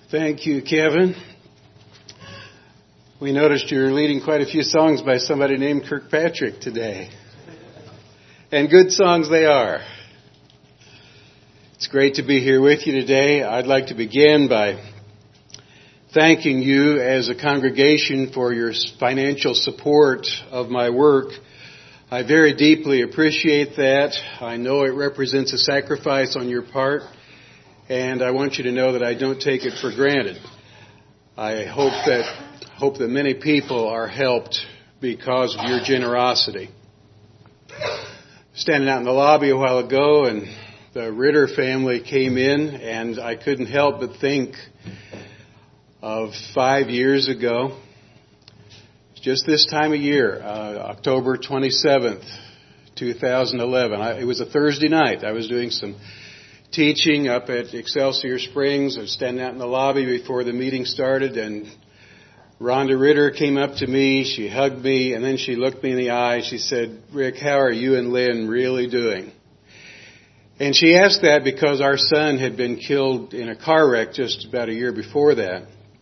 Thank you, Kevin. We noticed you're leading quite a few songs by somebody named Kirkpatrick today. And good songs they are. It's great to be here with you today. I'd like to begin by thanking you as a congregation for your financial support of my work. I very deeply appreciate that. I know it represents a sacrifice on your part, and I want you to know that I don't take it for granted. I hope that many people are helped because of your generosity. Standing out in the lobby a while ago, and the Ritter family came in, and I couldn't help but think of 5 years ago, just this time of year, October 27th, 2011. It was a Thursday night. I was doing some teaching up at Excelsior Springs. I was standing out in the lobby before the meeting started, and Rhonda Ritter came up to me. She hugged me, and then she looked me in the eye. She said, "Rick, how are you and Lynn really doing?" And she asked that because our son had been killed in a car wreck just about a year before that.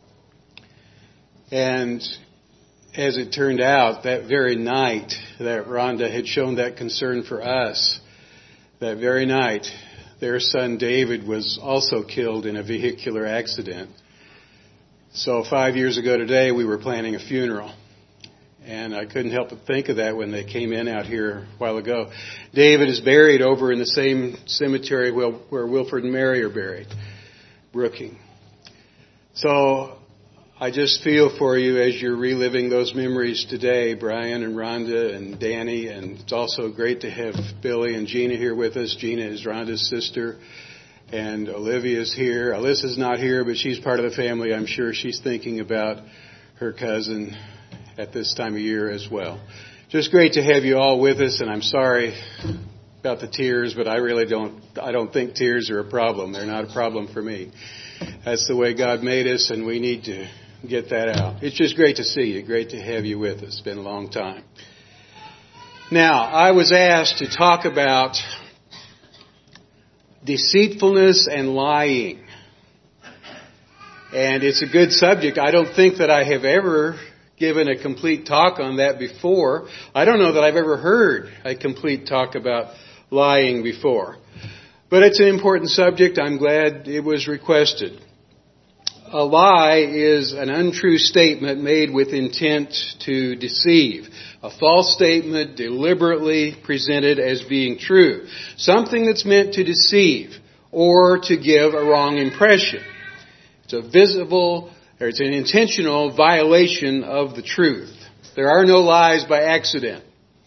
And as it turned out, that very night that Rhonda had shown that concern for us, that very night, their son David was also killed in a vehicular accident. So 5 years ago today, we were planning a funeral. And I couldn't help but think of that when they came in out here a while ago. David is buried over in the same cemetery where Wilford and Mary are buried, Brooking. So I just feel for you as you're reliving those memories today, Brian and Rhonda and Danny. And it's also great to have Billy and Gina here with us. Gina is Rhonda's sister. And Olivia's here. Alyssa's not here, but she's part of the family. I'm sure she's thinking about her cousin at this time of year as well. Just great to have you all with us, and I'm sorry about the tears, but I don't think tears are a problem. They're not a problem for me. That's the way God made us, and we need to get that out. It's just great to see you. Great to have you with us. It's been a long time. Now, I was asked to talk about deceitfulness and lying. And it's a good subject. I don't think that I have ever given a complete talk on that before. I don't know that I've ever heard a complete talk about lying before. But it's an important subject. I'm glad it was requested. A lie is an untrue statement made with intent to deceive. A false statement deliberately presented as being true. Something that's meant to deceive or to give a wrong impression. It's an intentional violation of the truth. There are no lies by accident.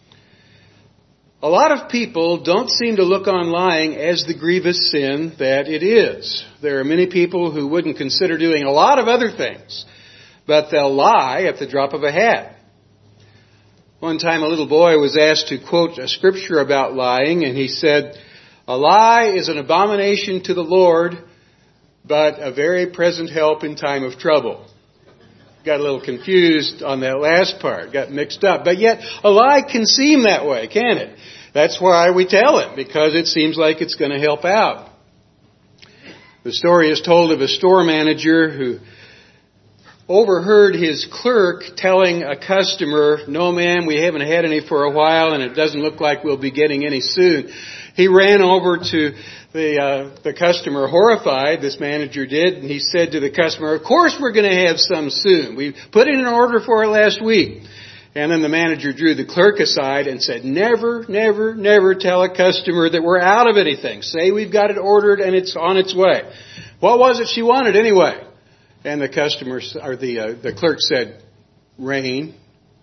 A lot of people don't seem to look on lying as the grievous sin that it is. There are many people who wouldn't consider doing a lot of other things, but they'll lie at the drop of a hat. One time a little boy was asked to quote a scripture about lying, and he said, "A lie is an abomination to the Lord, but a very present help in time of trouble." Got a little confused on that last part, got mixed up. But yet, a lie can seem that way, can it? That's why we tell it, because it seems like it's going to help out. The story is told of a store manager who overheard his clerk telling a customer, "No, ma'am, we haven't had any for a while, and it doesn't look like we'll be getting any soon." He ran over to the customer, horrified, this manager did, and he said to the customer, "Of course we're going to have some soon. We put in an order for it last week." And then the manager drew the clerk aside and said, "Never, never, never tell a customer that we're out of anything. Say we've got it ordered and it's on its way." "What was it she wanted anyway?" And the clerk said, "Rain."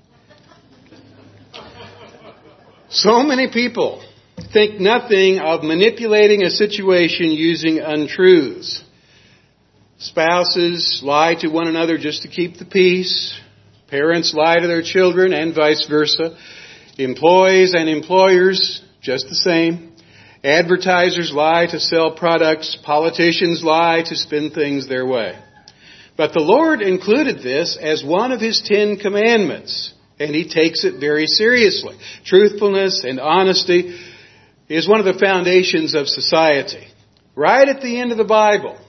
So many people think nothing of manipulating a situation using untruths. Spouses lie to one another just to keep the peace. Parents lie to their children and vice versa. Employees and employers, just the same. Advertisers lie to sell products. Politicians lie to spin things their way. But the Lord included this as one of His 10 commandments, and He takes it very seriously. Truthfulness and honesty is one of the foundations of society. Right at the end of the Bible,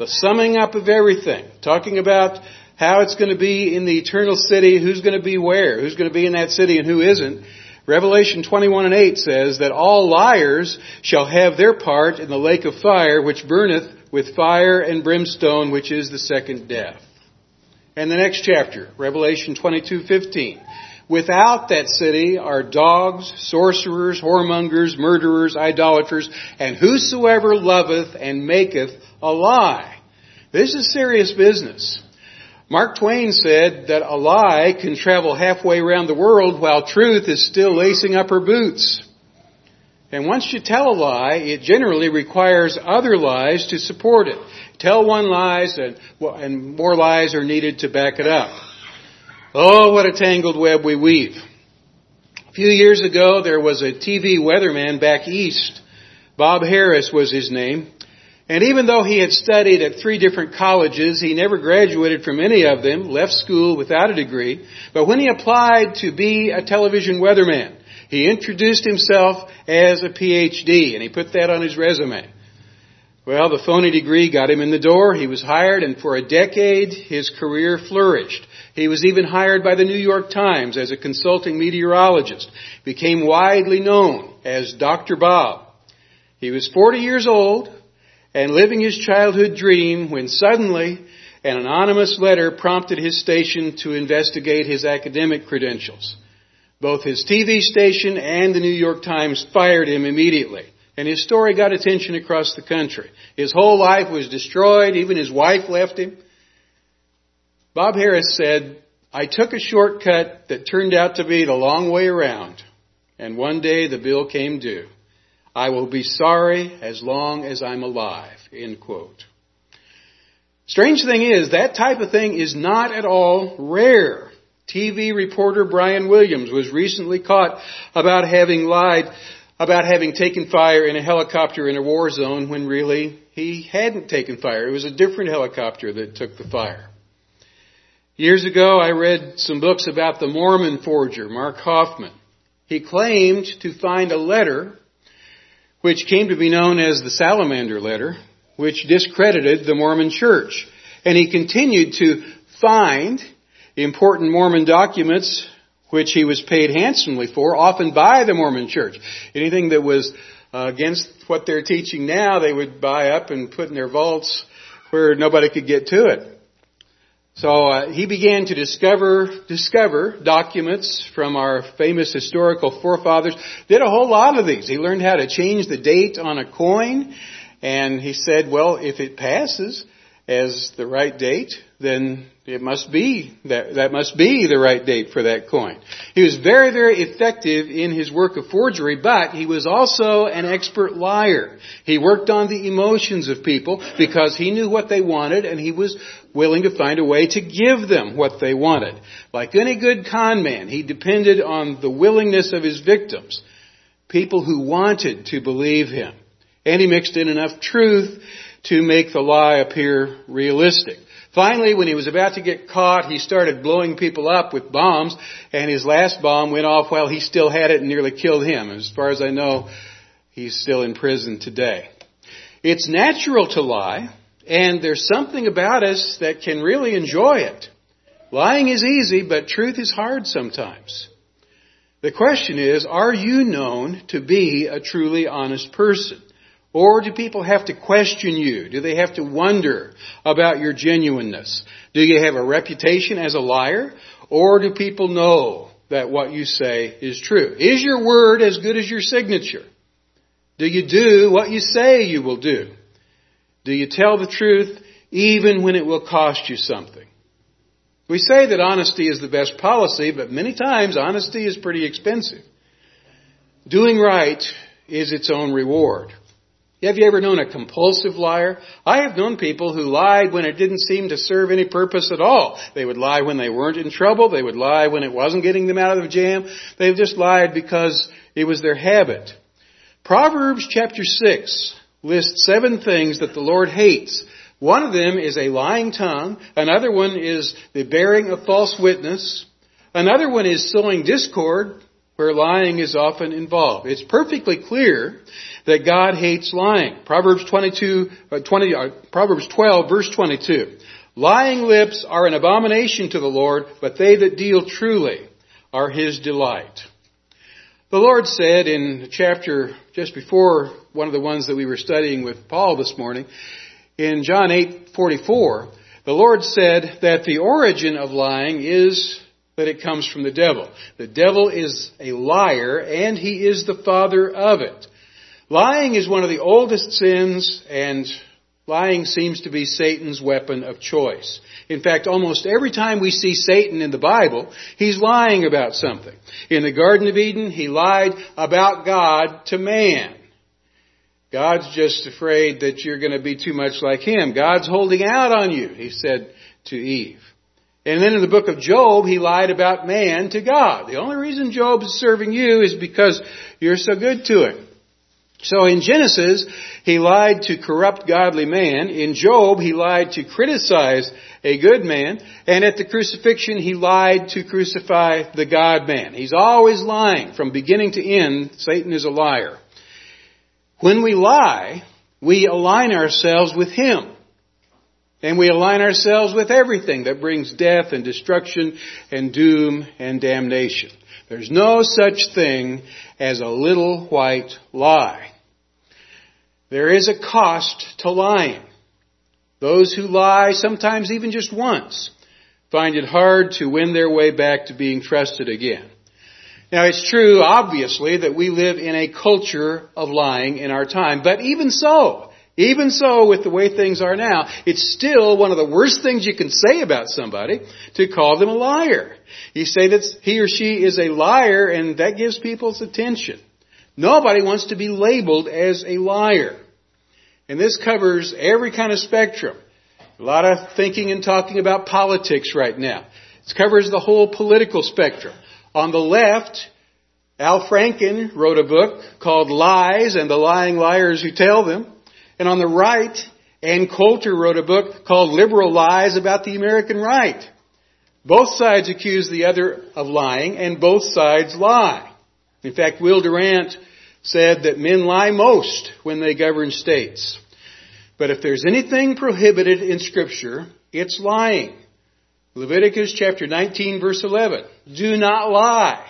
the summing up of everything, talking about how it's going to be in the eternal city, who's going to be where, who's going to be in that city and who isn't. Revelation 21:8 says that all liars shall have their part in the lake of fire, which burneth with fire and brimstone, which is the second death. And the next chapter, Revelation 22:15. Without that city are dogs, sorcerers, whoremongers, murderers, idolaters, and whosoever loveth and maketh a lie. This is serious business. Mark Twain said that a lie can travel halfway around the world while truth is still lacing up her boots. And once you tell a lie, it generally requires other lies to support it. Tell one lie and more lies are needed to back it up. Oh, what a tangled web we weave. A few years ago, there was a TV weatherman back east. Bob Harris was his name. And even though he had studied at 3 different colleges, he never graduated from any of them, left school without a degree. But when he applied to be a television weatherman, he introduced himself as a PhD, and he put that on his resume. Well, the phony degree got him in the door. He was hired, and for a decade, his career flourished. He was even hired by the New York Times as a consulting meteorologist. Became widely known as Dr. Bob. He was 40 years old and living his childhood dream when suddenly an anonymous letter prompted his station to investigate his academic credentials. Both his TV station and the New York Times fired him immediately. And his story got attention across the country. His whole life was destroyed. Even his wife left him. Bob Harris said, "I took a shortcut that turned out to be the long way around. And one day the bill came due. I will be sorry as long as I'm alive." End quote. Strange thing is, that type of thing is not at all rare. TV reporter Brian Williams was recently caught about having taken fire in a helicopter in a war zone when really he hadn't taken fire. It was a different helicopter that took the fire. Years ago, I read some books about the Mormon forger, Mark Hoffman. He claimed to find a letter which came to be known as the Salamander Letter, which discredited the Mormon Church. And he continued to find important Mormon documents which he was paid handsomely for, often by the Mormon Church. Anything that was against what they're teaching now, they would buy up and put in their vaults where nobody could get to it. So he began to discover documents from our famous historical forefathers. Did a whole lot of these. He learned how to change the date on a coin. And he said, well, if it passes as the right date, then it must be that must be the right date for that coin. He was very, very effective in his work of forgery, but he was also an expert liar. He worked on the emotions of people because he knew what they wanted, and he was willing to find a way to give them what they wanted. Like any good con man, he depended on the willingness of his victims, people who wanted to believe him. And he mixed in enough truth to make the lie appear realistic. Finally, when he was about to get caught, he started blowing people up with bombs, and his last bomb went off while he still had it and nearly killed him. As far as I know, he's still in prison today. It's natural to lie, and there's something about us that can really enjoy it. Lying is easy, but truth is hard sometimes. The question is, are you known to be a truly honest person? Or do people have to question you? Do they have to wonder about your genuineness? Do you have a reputation as a liar? Or do people know that what you say is true? Is your word as good as your signature? Do you do what you say you will do? Do you tell the truth even when it will cost you something? We say that honesty is the best policy, but many times honesty is pretty expensive. Doing right is its own reward. Have you ever known a compulsive liar? I have known people who lied when it didn't seem to serve any purpose at all. They would lie when they weren't in trouble. They would lie when it wasn't getting them out of the jam. They just lied because it was their habit. Proverbs chapter 6 lists 7 things that the Lord hates. One of them is a lying tongue. Another one is the bearing of false witness. Another one is sowing discord. where lying is often involved. It's perfectly clear that God hates lying. Proverbs 12, verse 22. Lying lips are an abomination to the Lord, but they that deal truly are His delight. The Lord said in the chapter just before one of the ones that we were studying with Paul this morning, in John 8:44, the Lord said that the origin of lying is that it comes from the devil. The devil is a liar, and he is the father of it. Lying is one of the oldest sins, and lying seems to be Satan's weapon of choice. In fact, almost every time we see Satan in the Bible, he's lying about something. In the Garden of Eden, he lied about God to man. God's just afraid that you're going to be too much like him. God's holding out on you, he said to Eve. And then in the book of Job, he lied about man to God. The only reason Job is serving you is because you're so good to him. So in Genesis, he lied to corrupt godly man. In Job, he lied to criticize a good man. And at the crucifixion, he lied to crucify the God man. He's always lying. From beginning to end, Satan is a liar. When we lie, we align ourselves with him. And we align ourselves with everything that brings death and destruction and doom and damnation. There's no such thing as a little white lie. There is a cost to lying. Those who lie, sometimes even just once, find it hard to win their way back to being trusted again. Now, it's true, obviously, that we live in a culture of lying in our time. But even so, with the way things are now, it's still one of the worst things you can say about somebody to call them a liar. You say that he or she is a liar, and that gives people's attention. Nobody wants to be labeled as a liar. And this covers every kind of spectrum. A lot of thinking and talking about politics right now. It covers the whole political spectrum. On the left, Al Franken wrote a book called Lies and the Lying Liars Who Tell Them. And on the right, Ann Coulter wrote a book called Liberal Lies about the American right. Both sides accuse the other of lying, and both sides lie. In fact, Will Durant said that men lie most when they govern states. But if there's anything prohibited in Scripture, it's lying. Leviticus chapter 19, verse 11. Do not lie.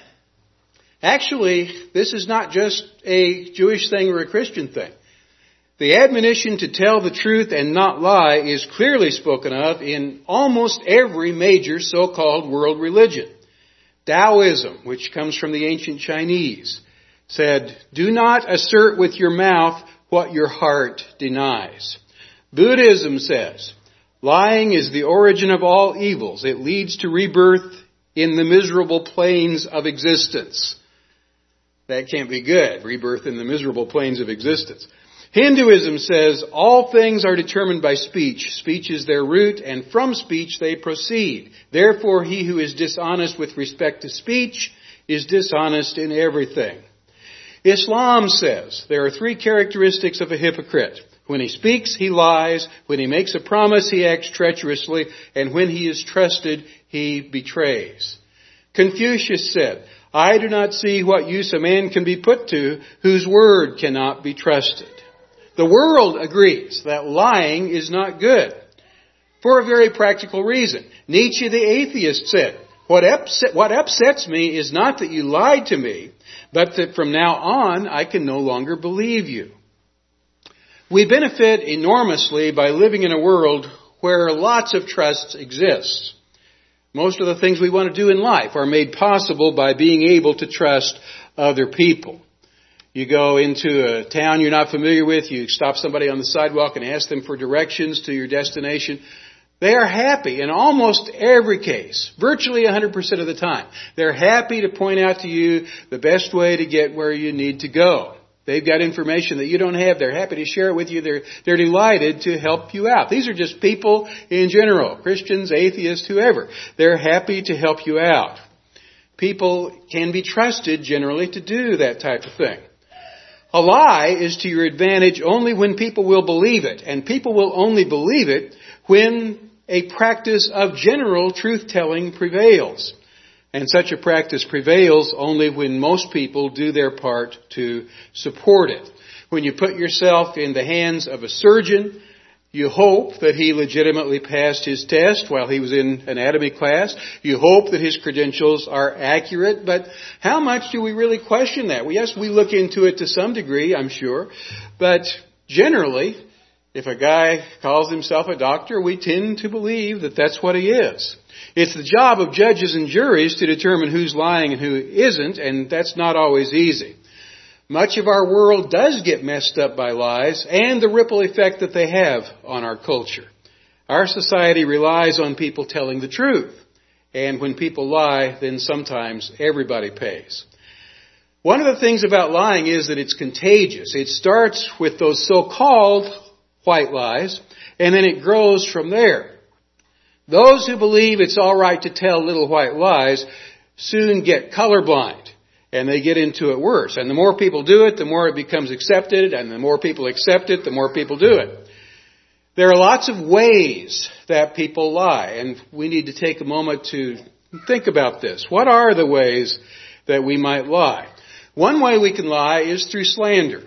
Actually, this is not just a Jewish thing or a Christian thing. The admonition to tell the truth and not lie is clearly spoken of in almost every major so-called world religion. Taoism, which comes from the ancient Chinese, said, do not assert with your mouth what your heart denies. Buddhism says, lying is the origin of all evils. It leads to rebirth in the miserable plains of existence. That can't be good, rebirth in the miserable plains of existence. Hinduism says all things are determined by speech. Speech is their root, and from speech they proceed. Therefore, he who is dishonest with respect to speech is dishonest in everything. Islam says there are three characteristics of a hypocrite. When he speaks, he lies. When he makes a promise, he acts treacherously. And when he is trusted, he betrays. Confucius said, I do not see what use a man can be put to whose word cannot be trusted. The world agrees that lying is not good for a very practical reason. Nietzsche the atheist said, what upsets me is not that you lied to me, but that from now on I can no longer believe you. We benefit enormously by living in a world where lots of trust exists. Most of the things we want to do in life are made possible by being able to trust other people. You go into a town you're not familiar with, you stop somebody on the sidewalk and ask them for directions to your destination. They are happy in almost every case, virtually 100% of the time. They're happy to point out to you the best way to get where you need to go. They've got information that you don't have. They're happy to share it with you. They're delighted to help you out. These are just people in general, Christians, atheists, whoever. They're happy to help you out. People can be trusted generally to do that type of thing. A lie is to your advantage only when people will believe it. And people will only believe it when a practice of general truth-telling prevails. And such a practice prevails only when most people do their part to support it. When you put yourself in the hands of a surgeon, you hope that he legitimately passed his test while he was in anatomy class. You hope that his credentials are accurate. But how much do we really question that? Well, yes, we look into it to some degree, I'm sure. But generally, if a guy calls himself a doctor, we tend to believe that that's what he is. It's the job of judges and juries to determine who's lying and who isn't, and that's not always easy. Much of our world does get messed up by lies and the ripple effect that they have on our culture. Our society relies on people telling the truth. And when people lie, then sometimes everybody pays. One of the things about lying is that it's contagious. It starts with those so-called white lies, and then it grows from there. Those who believe it's all right to tell little white lies soon get colorblind, and they get into it worse. And the more people do it, the more it becomes accepted, and the more people accept it, the more people do it. There are lots of ways that people lie, and we need to take a moment to think about this. What are the ways that we might lie? One way we can lie is through slander.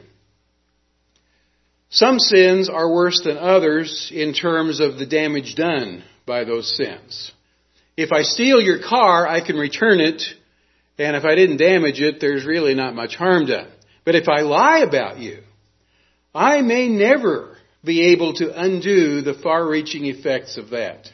Some sins are worse than others in terms of the damage done by those sins. If I steal your car, I can return it, and if I didn't damage it, there's really not much harm done. But if I lie about you, I may never be able to undo the far-reaching effects of that.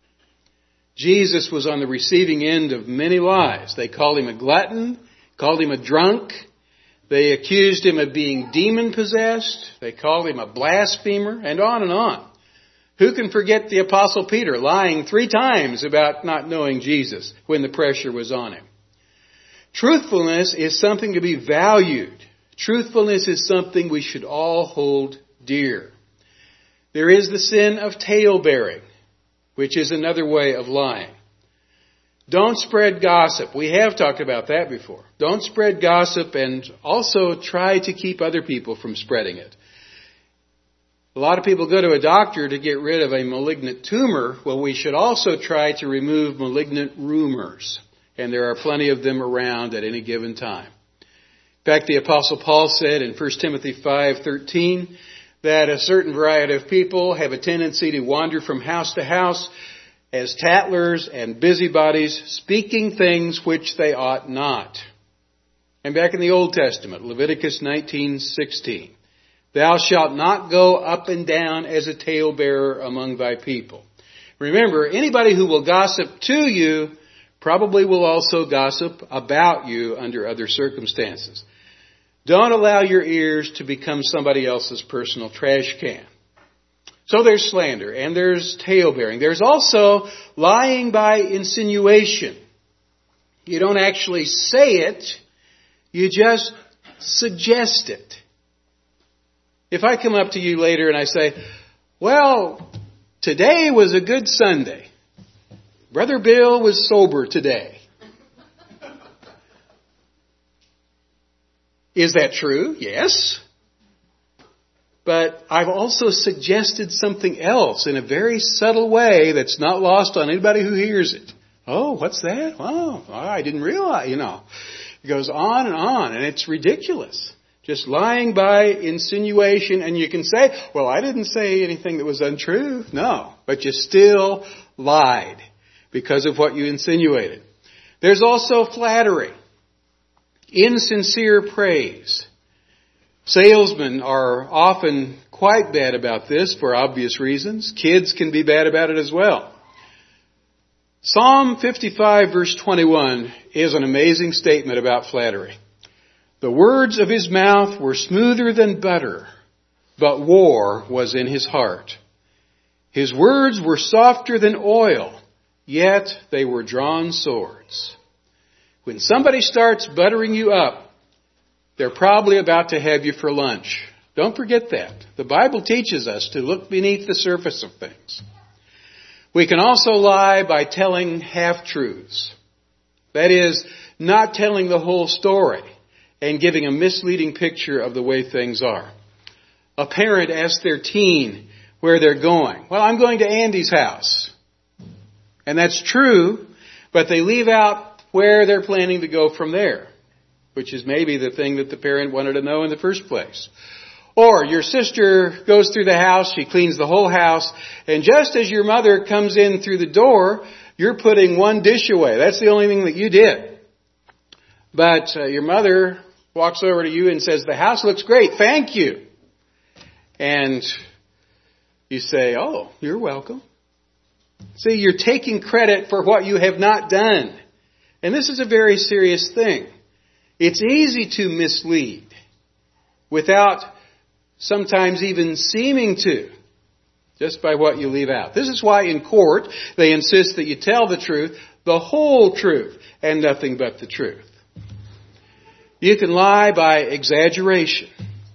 Jesus was on the receiving end of many lies. They called him a glutton, called him a drunk. They accused him of being demon-possessed. They called him a blasphemer, and on and on. Who can forget the Apostle Peter lying 3 times about not knowing Jesus when the pressure was on him? Truthfulness is something to be valued. Truthfulness is something we should all hold dear. There is the sin of tale-bearing, which is another way of lying. Don't spread gossip. We have talked about that before. Don't spread gossip, and also try to keep other people from spreading it. A lot of people go to a doctor to get rid of a malignant tumor. Well, we should also try to remove malignant rumors. And there are plenty of them around at any given time. In fact, the Apostle Paul said in 1 Timothy 5:13 that a certain variety of people have a tendency to wander from house to house as tattlers and busybodies, speaking things which they ought not. And back in the Old Testament, Leviticus 19:16, thou shalt not go up and down as a talebearer among thy people. Remember, anybody who will gossip to you probably will also gossip about you under other circumstances. Don't allow your ears to become somebody else's personal trash can. So there's slander and there's tale-bearing. There's also lying by insinuation. You don't actually say it, you just suggest it. If I come up to you later and I say, well, today was a good Sunday. Brother Bill was sober today. Is that true? Yes. But I've also suggested something else in a very subtle way that's not lost on anybody who hears it. Oh, what's that? Oh, I didn't realize, It goes on, and it's ridiculous. Just lying by insinuation, and you can say, well, I didn't say anything that was untrue. No, but you still lied because of what you insinuated. There's also flattery, insincere praise. Salesmen are often quite bad about this for obvious reasons. Kids can be bad about it as well. Psalm 55 verse 21 is an amazing statement about flattery. The words of his mouth were smoother than butter, but war was in his heart. His words were softer than oil, yet they were drawn swords. When somebody starts buttering you up, they're probably about to have you for lunch. Don't forget that. The Bible teaches us to look beneath the surface of things. We can also lie by telling half-truths. That is, not telling the whole story and giving a misleading picture of the way things are. A parent asks their teen where they're going. Well, I'm going to Andy's house. And that's true, but they leave out where they're planning to go from there, which is maybe the thing that the parent wanted to know in the first place. Or your sister goes through the house, she cleans the whole house, and just as your mother comes in through the door, you're putting one dish away. That's the only thing that you did. But your mother walks over to you and says, "The house looks great, thank you." And you say, "Oh, you're welcome." See, you're taking credit for what you have not done. And this is a very serious thing. It's easy to mislead without sometimes even seeming to, just by what you leave out. This is why in court they insist that you tell the truth, the whole truth, and nothing but the truth. You can lie by exaggeration.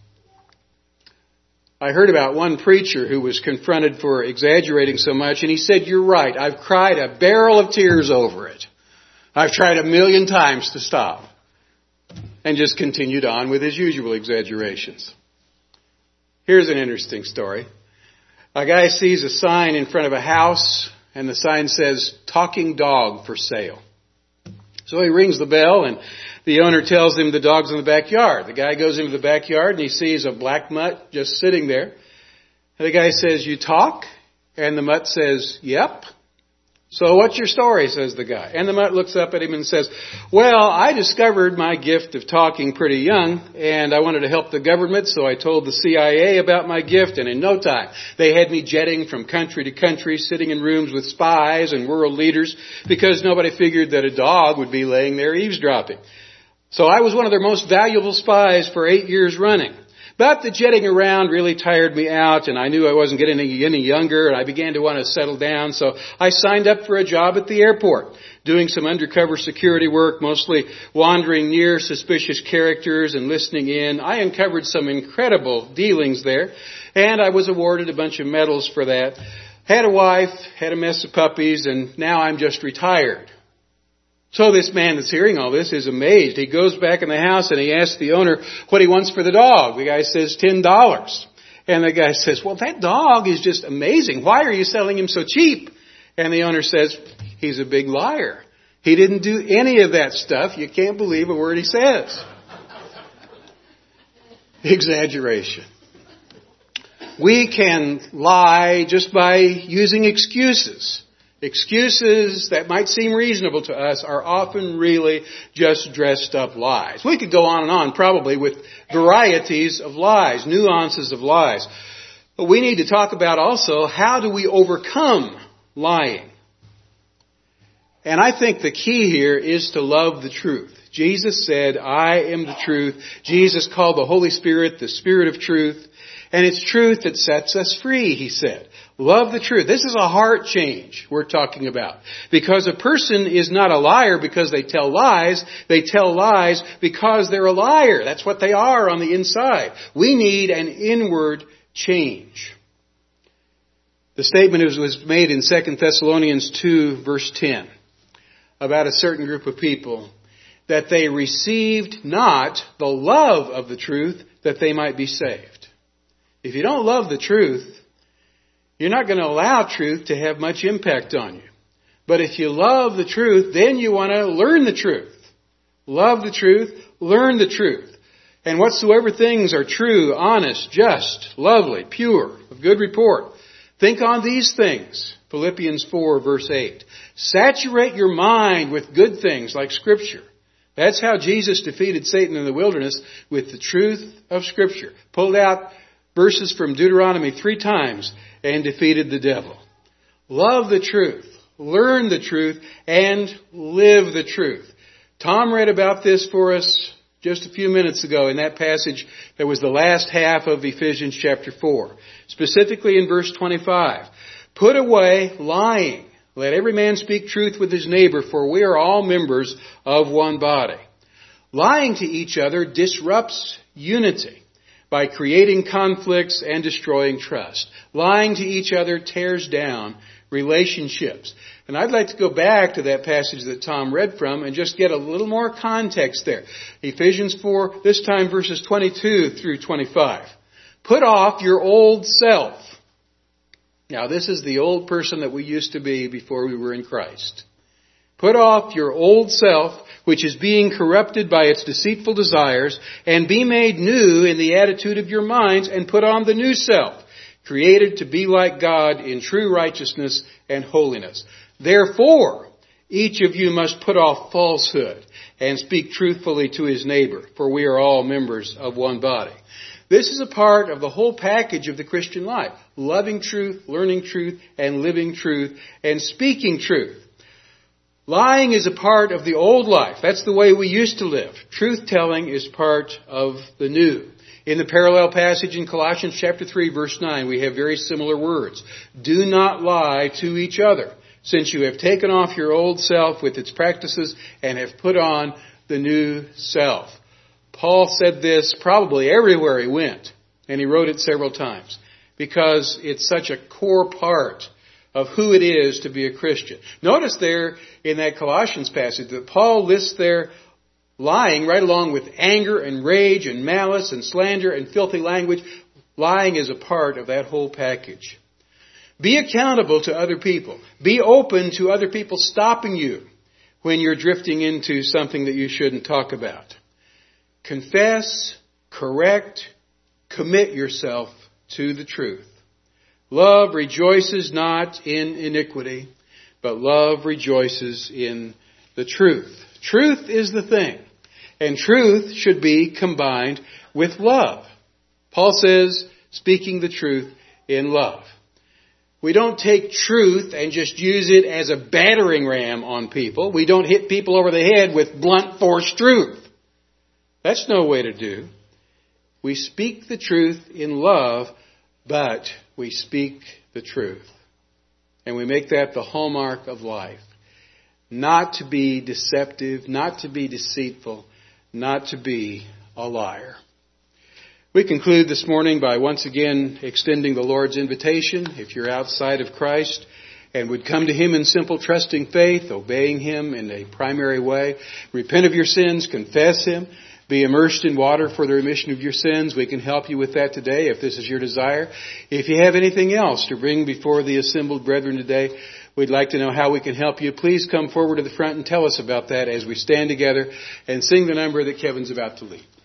I heard about one preacher who was confronted for exaggerating so much, and he said, "You're right, I've cried a barrel of tears over it. I've tried 1,000,000 times to stop." And just continued on with his usual exaggerations. Here's an interesting story. A guy sees a sign in front of a house, and the sign says, "Talking dog for sale." So he rings the bell, and the owner tells him the dog's in the backyard. The guy goes into the backyard, and he sees a black mutt just sitting there. And the guy says, "You talk?" And the mutt says, "Yep." "So what's your story?" says the guy. And the mutt looks up at him and says, "Well, I discovered my gift of talking pretty young, and I wanted to help the government, so I told the CIA about my gift, and in no time, they had me jetting from country to country, sitting in rooms with spies and world leaders, because nobody figured that a dog would be laying there eavesdropping. So I was one of their most valuable spies for 8 years running. But the jetting around really tired me out, and I knew I wasn't getting any younger, and I began to want to settle down. So I signed up for a job at the airport, doing some undercover security work, mostly wandering near suspicious characters and listening in. I uncovered some incredible dealings there, and I was awarded a bunch of medals for that. Had a wife, had a mess of puppies, and now I'm just retired." So this man that's hearing all this is amazed. He goes back in the house and he asks the owner what he wants for the dog. The guy says $10. And the guy says, "Well, that dog is just amazing. Why are you selling him so cheap?" And the owner says, "He's a big liar. He didn't do any of that stuff. You can't believe a word he says." Exaggeration. We can lie just by using excuses. Excuses that might seem reasonable to us are often really just dressed up lies. We could go on and on probably with varieties of lies, nuances of lies. But we need to talk about also, how do we overcome lying? And I think the key here is to love the truth. Jesus said, "I am the truth." Jesus called the Holy Spirit the Spirit of truth. And it's truth that sets us free, he said. Love the truth. This is a heart change we're talking about. Because a person is not a liar because they tell lies. They tell lies because they're a liar. That's what they are on the inside. We need an inward change. The statement was made in 2 Thessalonians 2, verse 10, about a certain group of people, that they received not the love of the truth that they might be saved. If you don't love the truth, you're not going to allow truth to have much impact on you. But if you love the truth, then you want to learn the truth. Love the truth, learn the truth. And whatsoever things are true, honest, just, lovely, pure, of good report, think on these things. Philippians 4, verse 8. Saturate your mind with good things like Scripture. That's how Jesus defeated Satan in the wilderness, with the truth of Scripture. Pulled out verses from Deuteronomy 3 times and defeated the devil. Love the truth, learn the truth, and live the truth. Tom read about this for us just a few minutes ago in that passage that was the last half of Ephesians chapter 4. Specifically in verse 25. Put away lying. Let every man speak truth with his neighbor, for we are all members of one body. Lying to each other disrupts unity by creating conflicts and destroying trust. Lying to each other tears down relationships. And I'd like to go back to that passage that Tom read from and just get a little more context there. Ephesians 4, this time verses 22 through 25. Put off your old self. Now this is the old person that we used to be before we were in Christ. Put off your old self, which is being corrupted by its deceitful desires, and be made new in the attitude of your minds, and put on the new self, created to be like God in true righteousness and holiness. Therefore, each of you must put off falsehood and speak truthfully to his neighbor, for we are all members of one body. This is a part of the whole package of the Christian life. Loving truth, learning truth, and living truth, and speaking truth. Lying is a part of the old life. That's the way we used to live. Truth-telling is part of the new. In the parallel passage in Colossians chapter 3, verse 9, we have very similar words. Do not lie to each other, since you have taken off your old self with its practices and have put on the new self. Paul said this probably everywhere he went, and he wrote it several times, because it's such a core part of who it is to be a Christian. Notice there in that Colossians passage that Paul lists there lying right along with anger and rage and malice and slander and filthy language. Lying is a part of that whole package. Be accountable to other people. Be open to other people stopping you when you're drifting into something that you shouldn't talk about. Confess, correct, commit yourself to the truth. Love rejoices not in iniquity, but love rejoices in the truth. Truth is the thing, and truth should be combined with love. Paul says, speaking the truth in love. We don't take truth and just use it as a battering ram on people. We don't hit people over the head with blunt force truth. That's no way to do. We speak the truth in love, but we speak the truth. And we make that the hallmark of life. Not to be deceptive, not to be deceitful, not to be a liar. We conclude this morning by once again extending the Lord's invitation. If you're outside of Christ and would come to Him in simple trusting faith, obeying Him in a primary way, repent of your sins, confess Him, be immersed in water for the remission of your sins. We can help you with that today if this is your desire. If you have anything else to bring before the assembled brethren today, we'd like to know how we can help you. Please come forward to the front and tell us about that as we stand together and sing the number that Kevin's about to lead.